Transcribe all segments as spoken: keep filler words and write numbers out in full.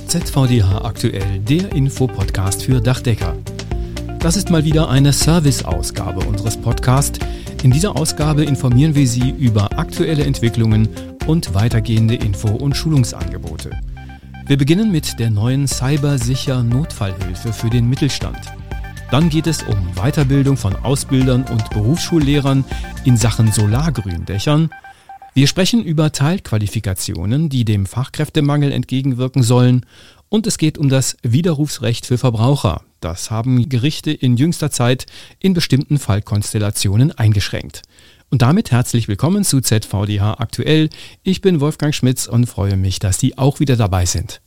Z V D H aktuell, der Infopodcast für Dachdecker. Das ist mal wieder eine Service-Ausgabe unseres Podcasts. In dieser Ausgabe informieren wir Sie über aktuelle Entwicklungen und weitergehende Info- und Schulungsangebote. Wir beginnen mit der neuen Cybersicher-Notfallhilfe für den Mittelstand. Dann geht es um Weiterbildung von Ausbildern und Berufsschullehrern in Sachen Solargründächern. Wir sprechen über Teilqualifikationen, die dem Fachkräftemangel entgegenwirken sollen. Und es geht um das Widerrufsrecht für Verbraucher. Das haben Gerichte in jüngster Zeit in bestimmten Fallkonstellationen eingeschränkt. Und damit herzlich willkommen zu Z V D H aktuell. Ich bin Wolfgang Schmitz und freue mich, dass Sie auch wieder dabei sind.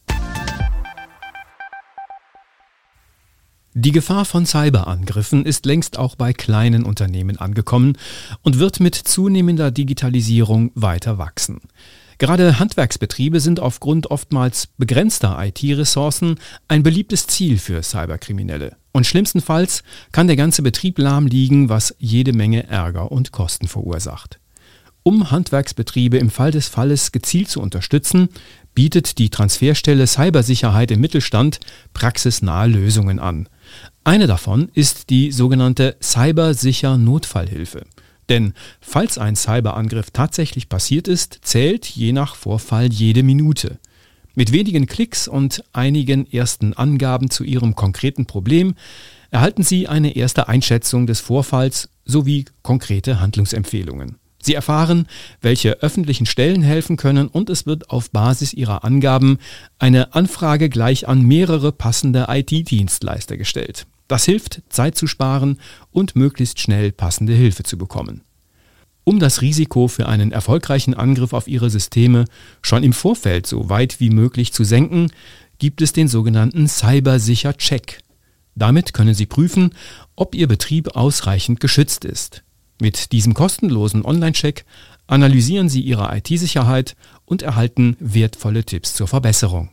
Die Gefahr von Cyberangriffen ist längst auch bei kleinen Unternehmen angekommen und wird mit zunehmender Digitalisierung weiter wachsen. Gerade Handwerksbetriebe sind aufgrund oftmals begrenzter I T-Ressourcen ein beliebtes Ziel für Cyberkriminelle. Und schlimmstenfalls kann der ganze Betrieb lahm liegen, was jede Menge Ärger und Kosten verursacht. Um Handwerksbetriebe im Fall des Falles gezielt zu unterstützen, bietet die Transferstelle Cybersicherheit im Mittelstand praxisnahe Lösungen an. Eine davon ist die sogenannte Cybersicher-Notfallhilfe. Denn falls ein Cyberangriff tatsächlich passiert ist, zählt je nach Vorfall jede Minute. Mit wenigen Klicks und einigen ersten Angaben zu Ihrem konkreten Problem erhalten Sie eine erste Einschätzung des Vorfalls sowie konkrete Handlungsempfehlungen. Sie erfahren, welche öffentlichen Stellen helfen können, und es wird auf Basis Ihrer Angaben eine Anfrage gleich an mehrere passende I T-Dienstleister gestellt. Das hilft, Zeit zu sparen und möglichst schnell passende Hilfe zu bekommen. Um das Risiko für einen erfolgreichen Angriff auf Ihre Systeme schon im Vorfeld so weit wie möglich zu senken, gibt es den sogenannten Cybersicher-Check. Damit können Sie prüfen, ob Ihr Betrieb ausreichend geschützt ist. Mit diesem kostenlosen Online-Check analysieren Sie Ihre I T-Sicherheit und erhalten wertvolle Tipps zur Verbesserung.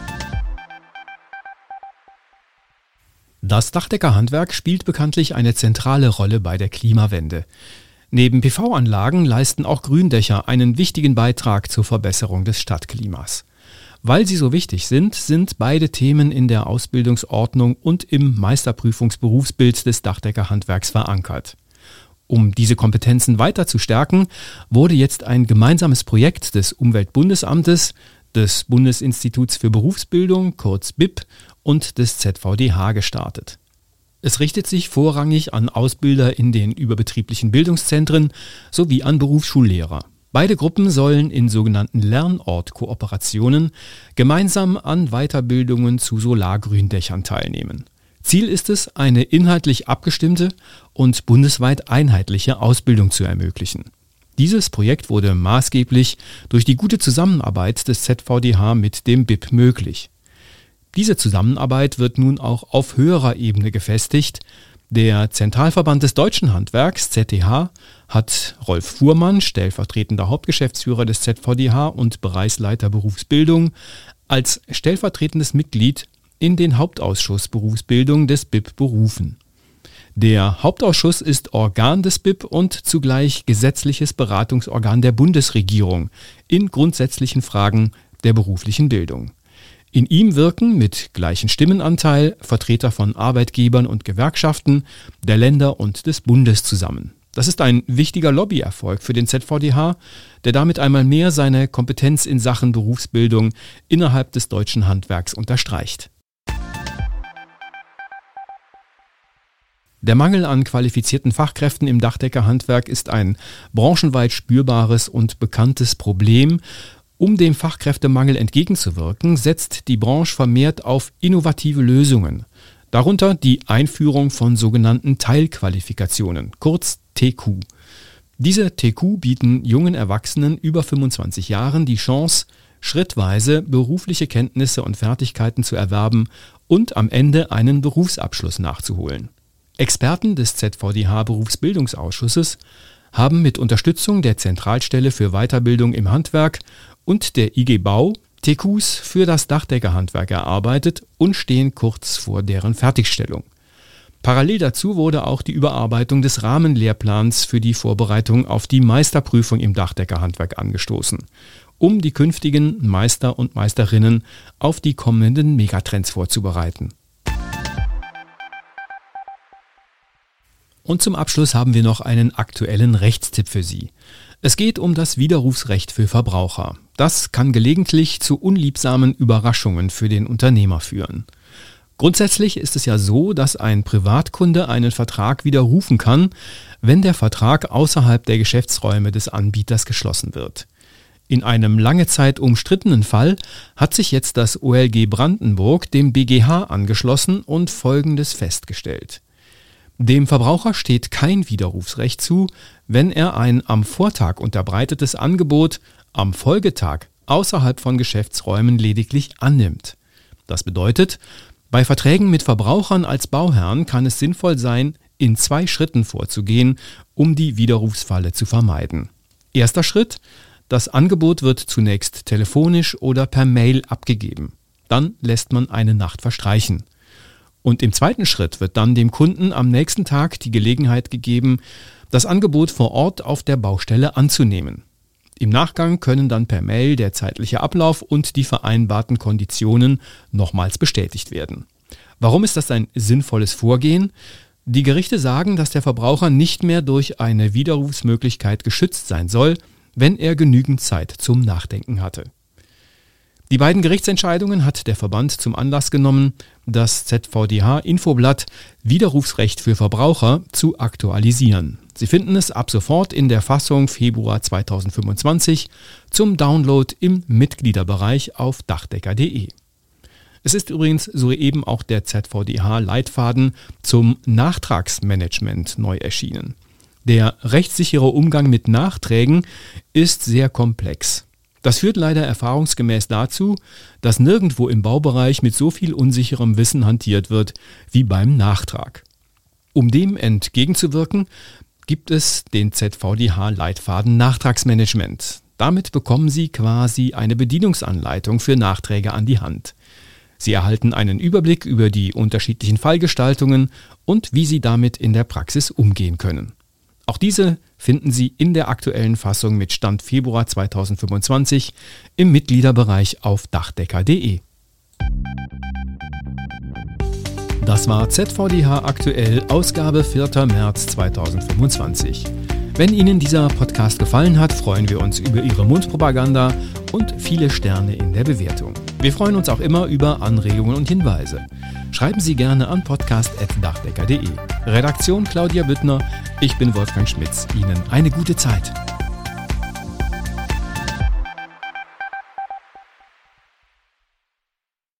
Das Dachdeckerhandwerk spielt bekanntlich eine zentrale Rolle bei der Klimawende. Neben P V-Anlagen leisten auch Gründächer einen wichtigen Beitrag zur Verbesserung des Stadtklimas. Weil sie so wichtig sind, sind beide Themen in der Ausbildungsordnung und im Meisterprüfungsberufsbild des Dachdeckerhandwerks verankert. Um diese Kompetenzen weiter zu stärken, wurde jetzt ein gemeinsames Projekt des Umweltbundesamtes, des Bundesinstituts für Berufsbildung, kurz B I B, und des Z V D H gestartet. Es richtet sich vorrangig an Ausbilder in den überbetrieblichen Bildungszentren sowie an Berufsschullehrer. Beide Gruppen sollen in sogenannten Lernort-Kooperationen gemeinsam an Weiterbildungen zu Solargründächern teilnehmen. Ziel ist es, eine inhaltlich abgestimmte und bundesweit einheitliche Ausbildung zu ermöglichen. Dieses Projekt wurde maßgeblich durch die gute Zusammenarbeit des Z V D H mit dem B I B möglich. Diese Zusammenarbeit wird nun auch auf höherer Ebene gefestigt. Der Zentralverband des Deutschen Handwerks, Z D H, hat Rolf Fuhrmann, stellvertretender Hauptgeschäftsführer des Z V D H und Bereichsleiter Berufsbildung, als stellvertretendes Mitglied in den Hauptausschuss Berufsbildung des B I B berufen. Der Hauptausschuss ist Organ des B I B und zugleich gesetzliches Beratungsorgan der Bundesregierung in grundsätzlichen Fragen der beruflichen Bildung. In ihm wirken mit gleichem Stimmenanteil Vertreter von Arbeitgebern und Gewerkschaften, der Länder und des Bundes zusammen. Das ist ein wichtiger Lobbyerfolg für den Z V D H, der damit einmal mehr seine Kompetenz in Sachen Berufsbildung innerhalb des deutschen Handwerks unterstreicht. Der Mangel an qualifizierten Fachkräften im Dachdeckerhandwerk ist ein branchenweit spürbares und bekanntes Problem. Um dem Fachkräftemangel entgegenzuwirken, setzt die Branche vermehrt auf innovative Lösungen. Darunter die Einführung von sogenannten Teilqualifikationen, kurz T Q. Diese T Q bieten jungen Erwachsenen über fünfundzwanzig Jahren die Chance, schrittweise berufliche Kenntnisse und Fertigkeiten zu erwerben und am Ende einen Berufsabschluss nachzuholen. Experten des Z V D H Berufsbildungsausschusses haben mit Unterstützung der Zentralstelle für Weiterbildung im Handwerk und der I G Bau T Qs für das Dachdeckerhandwerk erarbeitet und stehen kurz vor deren Fertigstellung. Parallel dazu wurde auch die Überarbeitung des Rahmenlehrplans für die Vorbereitung auf die Meisterprüfung im Dachdeckerhandwerk angestoßen. um die künftigen Meister und Meisterinnen auf die kommenden Megatrends vorzubereiten. Und zum Abschluss haben wir noch einen aktuellen Rechtstipp für Sie. Es geht um das Widerrufsrecht für Verbraucher. Das kann gelegentlich zu unliebsamen Überraschungen für den Unternehmer führen. Grundsätzlich ist es ja so, dass ein Privatkunde einen Vertrag widerrufen kann, wenn der Vertrag außerhalb der Geschäftsräume des Anbieters geschlossen wird. In einem lange Zeit umstrittenen Fall hat sich jetzt das O L G Brandenburg dem B G H angeschlossen und Folgendes festgestellt. Dem Verbraucher steht kein Widerrufsrecht zu, wenn er ein am Vortag unterbreitetes Angebot am Folgetag außerhalb von Geschäftsräumen lediglich annimmt. Das bedeutet, bei Verträgen mit Verbrauchern als Bauherrn kann es sinnvoll sein, in zwei Schritten vorzugehen, um die Widerrufsfalle zu vermeiden. Erster Schritt: Das Angebot wird zunächst telefonisch oder per Mail abgegeben. Dann lässt man eine Nacht verstreichen. Und im zweiten Schritt wird dann dem Kunden am nächsten Tag die Gelegenheit gegeben, das Angebot vor Ort auf der Baustelle anzunehmen. Im Nachgang können dann per Mail der zeitliche Ablauf und die vereinbarten Konditionen nochmals bestätigt werden. Warum ist das ein sinnvolles Vorgehen? Die Gerichte sagen, dass der Verbraucher nicht mehr durch eine Widerrufsmöglichkeit geschützt sein soll, wenn er genügend Zeit zum Nachdenken hatte. Die beiden Gerichtsentscheidungen hat der Verband zum Anlass genommen, das Z V D H-Infoblatt Widerrufsrecht für Verbraucher zu aktualisieren. Sie finden es ab sofort in der Fassung Februar zweitausendfünfundzwanzig zum Download im Mitgliederbereich auf dachdecker punkt de. Es ist übrigens soeben auch der Z V D H-Leitfaden zum Nachtragsmanagement neu erschienen. Der rechtssichere Umgang mit Nachträgen ist sehr komplex. Das führt leider erfahrungsgemäß dazu, dass nirgendwo im Baubereich mit so viel unsicherem Wissen hantiert wird wie beim Nachtrag. Um dem entgegenzuwirken, gibt es den Z V D H-Leitfaden Nachtragsmanagement. Damit bekommen Sie quasi eine Bedienungsanleitung für Nachträge an die Hand. Sie erhalten einen Überblick über die unterschiedlichen Fallgestaltungen und wie Sie damit in der Praxis umgehen können. Auch diese finden Sie in der aktuellen Fassung mit Stand Februar zweitausendfünfundzwanzig im Mitgliederbereich auf dachdecker punkt de. Das war Z V D H aktuell, Ausgabe vierter März zweitausendfünfundzwanzig. Wenn Ihnen dieser Podcast gefallen hat, freuen wir uns über Ihre Mundpropaganda und viele Sterne in der Bewertung. Wir freuen uns auch immer über Anregungen und Hinweise. Schreiben Sie gerne an podcast at dachdecker punkt de. Redaktion Claudia Büttner, ich bin Wolfgang Schmitz. Ihnen eine gute Zeit.